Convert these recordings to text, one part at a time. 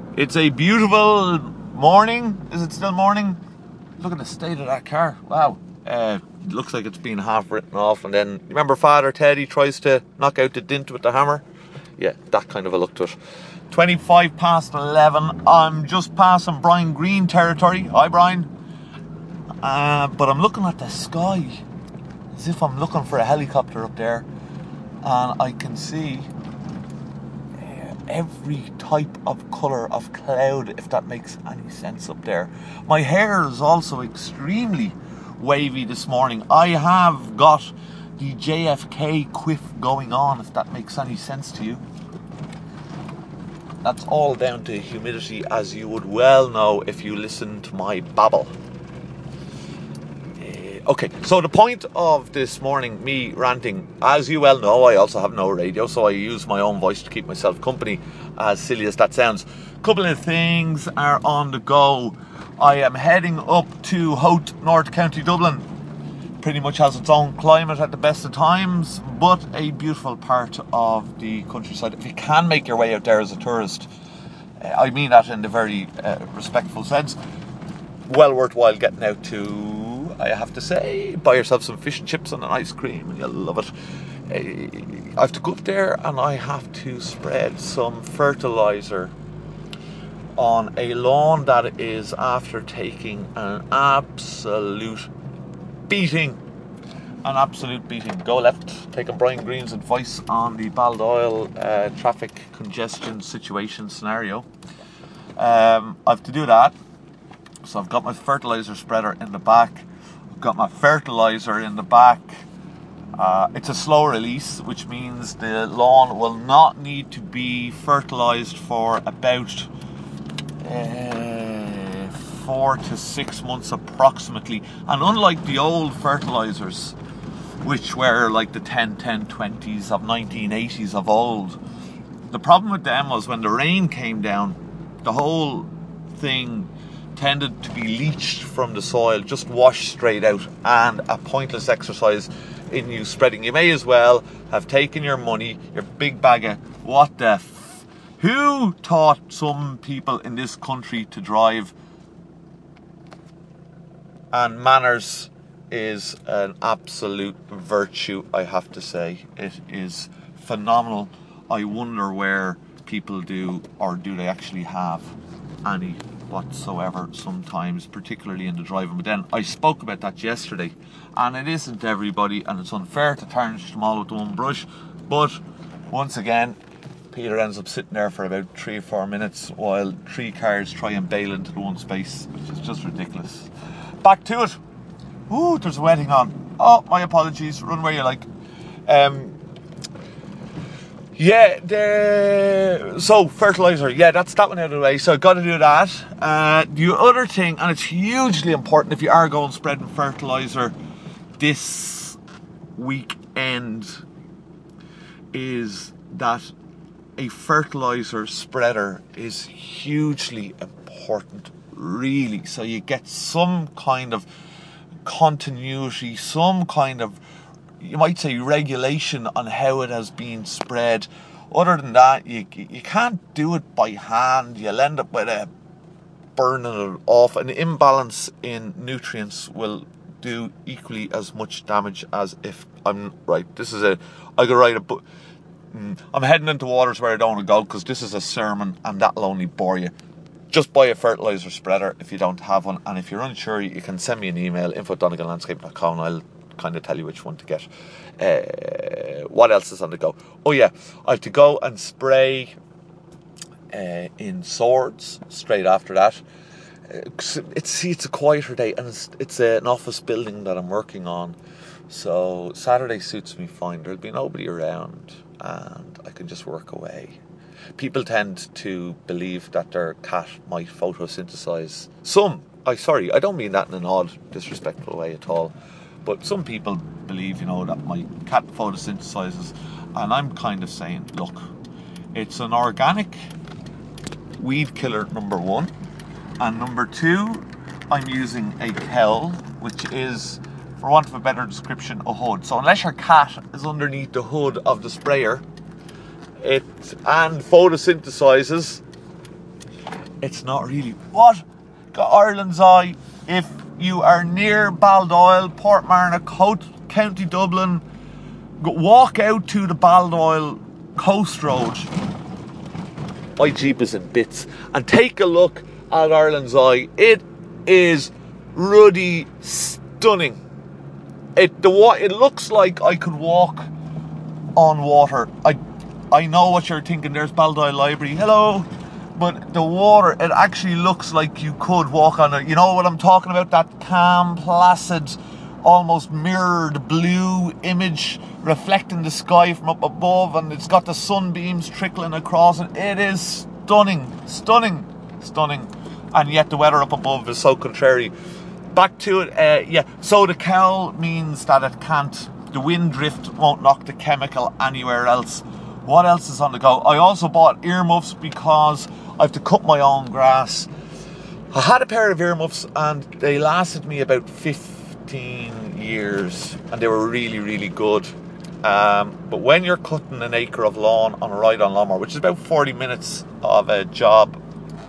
It's a beautiful morning. Is it still morning? Look at the state of that car. Wow. Looks like it's been half written off. And then, remember Father Ted, he tries to knock out the dint with the hammer? Yeah, that kind of a look to it. 25 past 11. I'm just passing Brian Green territory. Hi, Brian. But I'm looking at the sky as if I'm looking for a helicopter up there. And I can see every type of colour of cloud, if that makes any sense up there. My hair is also extremely wavy this morning. I have got the JFK quiff going on, if that makes any sense to you. That's all down to humidity, as you would well know if you listen to my babble. Okay, so the point of this morning, me ranting, as you well know, I also have no radio, so I use my own voice to keep myself company, as silly as that sounds. A couple of things are on the go. I am heading up to Howth, North County Dublin. Pretty much has its own climate at the best of times, but a beautiful part of the countryside. If you can make your way out there as a tourist, I mean that in the very respectful sense, well worthwhile getting out to, I have to say. Buy yourself some fish and chips and an ice cream and you'll love it. I have to go up there and I have to spread some fertiliser on a lawn that is after taking an absolute beating. An absolute beating. Go left, taking Brian Green's advice on the Baldoyle traffic congestion situation scenario. I have to do that. So I've got my fertiliser spreader in the back. I've got my fertiliser in the back. It's a slow release, which means the lawn will not need to be fertilised for about 4 to 6 months approximately. And unlike the old fertilisers, which were like the 10-10-20s of 1980s of old, the problem with them was when the rain came down, the whole thing tended to be leached from the soil, just washed straight out, and a pointless exercise in you spreading. You may as well have taken your money, your big bag of what the who taught some people in this country to drive? And manners is an absolute virtue, I have to say. It is phenomenal. I wonder where people do, or do they actually have any whatsoever sometimes, particularly in the driving. But then I spoke about that yesterday, and it isn't everybody, and it's unfair to tarnish them all with one brush. But once again, Peter ends up sitting there for about 3 or 4 minutes while 3 cars try and bail into the one space, which is just ridiculous. Back to it. Ooh, there's a wedding on. Oh, my apologies. Run where you like. So fertiliser, that's that one out of the way, so I've got to do that. The other thing, and it's hugely important if you are going spreading fertiliser this weekend, is that a fertiliser spreader is hugely important, really, so you get some kind of continuity, some kind of, you might say, regulation on how it has been spread. Other than that, you can't do it by hand. You'll end up with burning it off. An imbalance in nutrients will do equally as much damage as if I'm right. I could write a book. I'm heading into waters where I don't want to go, because this is a sermon and that'll only bore you. Just buy a fertiliser spreader if you don't have one, and if you're unsure, you can send me an email, info@doneganlandscape.com, and I'll kind of tell you which one to get. What else is on the go? Oh yeah, I have to go and spray in Swords straight after that. It's a quieter day, and it's an office building that I'm working on, so Saturday suits me fine. There'll be nobody around and I can just work away. People tend to believe that their cat might photosynthesize. I don't mean that in an odd, disrespectful way at all, but some people believe, that my cat photosynthesizes, and I'm kind of saying, look, it's an organic weed killer, number one, and number two, I'm using a cowl, which is, for want of a better description, a hood. So unless your cat is underneath the hood of the sprayer, and photosynthesizes, It's not really. What? Got Ireland's Eye. If you are near Baldoyle, Portmarnock, County Dublin, walk out to the Baldoyle Coast Road. My Jeep is in bits. And take a look at Ireland's Eye. It is ruddy, stunning. It looks like I could walk on water. I know what you're thinking. There's Baldoyle Library. Hello. But the water, it actually looks like you could walk on it. You know what I'm talking about? That calm, placid, almost mirrored blue image reflecting the sky from up above, and it's got the sunbeams trickling across, and it is stunning, stunning, stunning. And yet the weather up above is so contrary. Back to it, so the cowl means that it can't, the wind drift won't knock the chemical anywhere else. What else is on the go? I also bought earmuffs because I have to cut my own grass. I had a pair of earmuffs and they lasted me about 15 years and they were really, really good. But when you're cutting an acre of lawn on a ride-on lawnmower, which is about 40 minutes of a job,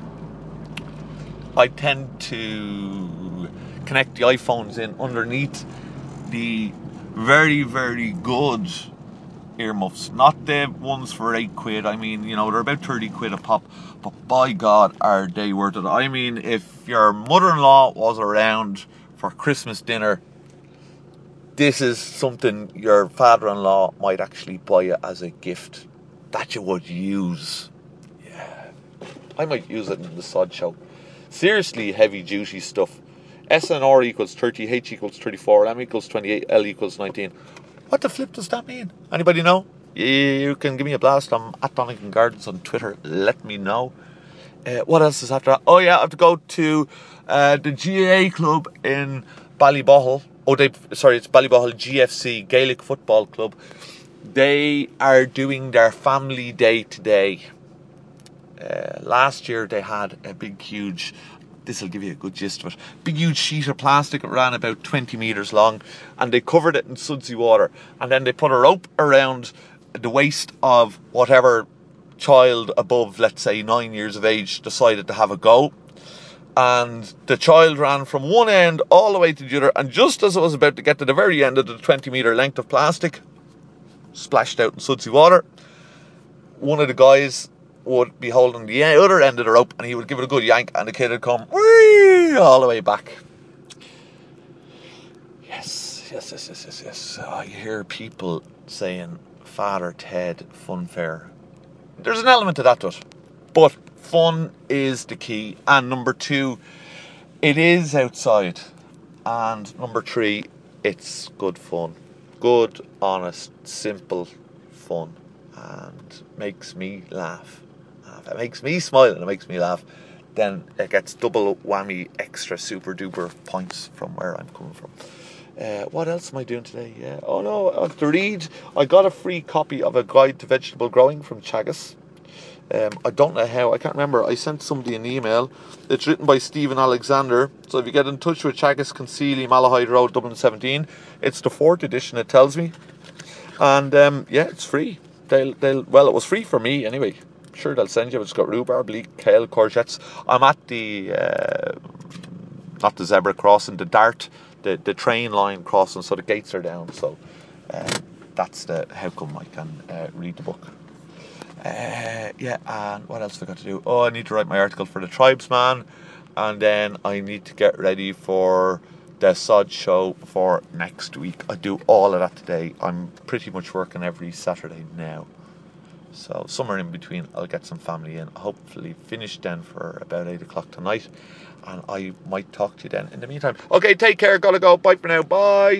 I tend to connect the iPhones in underneath the very, very good earmuffs, not the ones for £8. I mean, you know, they're about 30 quid a pop, but by God, are they worth it. I mean, if your mother-in-law was around for Christmas dinner, this is something your father-in-law might actually buy you as a gift that you would use. Yeah, I might use it in the sod show. Seriously heavy duty stuff. SNR equals 30, H equals 34, M equals 28, L equals 19. What the flip does that mean? Anybody know? You can give me a blast. I'm at Donegan Gardens on Twitter. Let me know. What else is after that? Oh yeah, I have to go to the GAA club in Ballybohol. It's Ballybohol GFC, Gaelic Football Club. They are doing their family day today. Last year they had a big, huge, this will give you a good gist of it, big huge sheet of plastic that ran about 20 metres long, and they covered it in sudsy water, and then they put a rope around the waist of whatever child above, let's say, 9 years of age decided to have a go, and the child ran from one end all the way to the other, and just as it was about to get to the very end of the 20 metre length of plastic, splashed out in sudsy water, one of the guys would be holding the other end of the rope and he would give it a good yank and the kid would come whee, all the way back. Yes. I hear people saying Father Ted fun fair. There's an element to that to it, but fun is the key. And number 2, it is outside, and number 3, it's good fun, good, honest, simple fun, and makes me laugh. If it makes me smile and it makes me laugh, then it gets double whammy, extra super duper points from where I'm coming from. What else am I doing today? Oh no, I have to read. I got a free copy of A Guide to Vegetable Growing from Teagasc. I don't know how, I can't remember. I sent somebody an email. It's written by Stephen Alexander. So if you get in touch with Teagasc, Concealy, Malahide Road, Dublin 17, it's the 4th edition, it tells me. And it's free. Well, it was free for me anyway. Sure, they'll send you. It's got rhubarb, leek, kale, courgettes. I'm at the not the zebra crossing, the Dart, the train line crossing, so the gates are down. So that's how come I can read the book. And what else have I got to do? Oh, I need to write my article for the Tribesman, and then I need to get ready for the sod show for next week. I do all of that today. I'm pretty much working every Saturday now. So somewhere in between I'll get some family in, hopefully finish then for about 8 o'clock tonight, and I might talk to you then in the meantime. Okay, take care, gotta go, bye for now, bye.